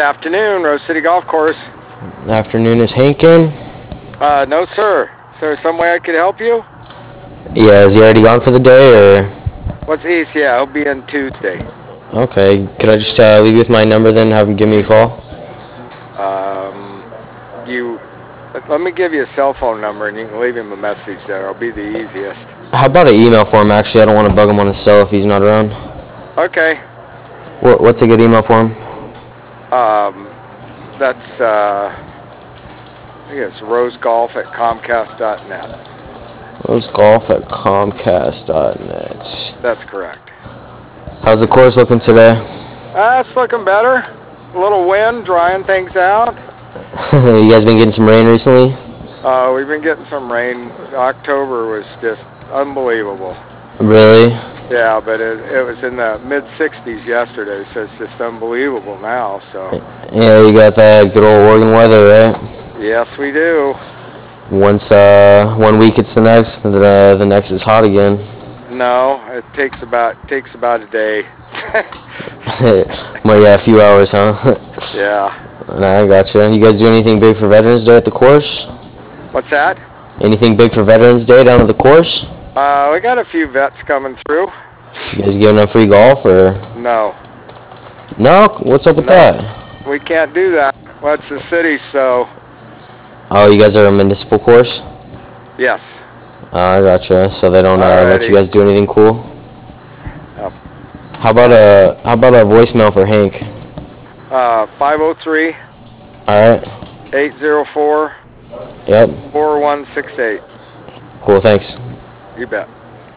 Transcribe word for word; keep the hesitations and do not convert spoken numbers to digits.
afternoon, Rose City Golf Course. Afternoon, is Hank in? Uh, no, sir. Is there some way I could help you? Yeah, is he already gone for the day, or? What's East? Yeah, he'll be in Tuesday. Okay, could I just uh, leave you with my number then, have him give me a call? Um, you, let me give you a cell phone number and you can leave him a message there. It'll be the easiest. How about an email for him, actually? I don't want to bug him on his cell if he's not around. Okay. What, what's a good email for him? Um, that's, uh, I think it's rosegolf at comcast dot net. rosegolf at comcast dot net. That's correct. How's the course looking today? Uh, it's looking better. A little wind, drying things out. You guys been getting some rain recently? Uh, we've been getting some rain. October was just unbelievable. Really? Yeah, but it, it was in the mid sixties yesterday, so it's just unbelievable now. So. Yeah, you got that good old Oregon weather, right? Yes, we do. Once uh, one week it's the next, the the next is hot again. No, it takes about takes about a day. Well, yeah, a few hours, huh? Yeah. Nah, I gotcha. You guys do anything big for Veterans Day at the course? What's that? Anything big for Veterans Day down at the course? Uh, we got a few vets coming through. You guys giving them free golf, or? No. No? What's up with no, that? We can't do that. Well, it's the city, so. Oh, you guys are a municipal course? Yes. Oh, I gotcha. So they don't uh, let you guys do anything cool? Oh. How about a how about a voicemail for Hank? Uh, five oh three. All right. eight oh four. Yep. four one six eight. Cool. Thanks. You bet.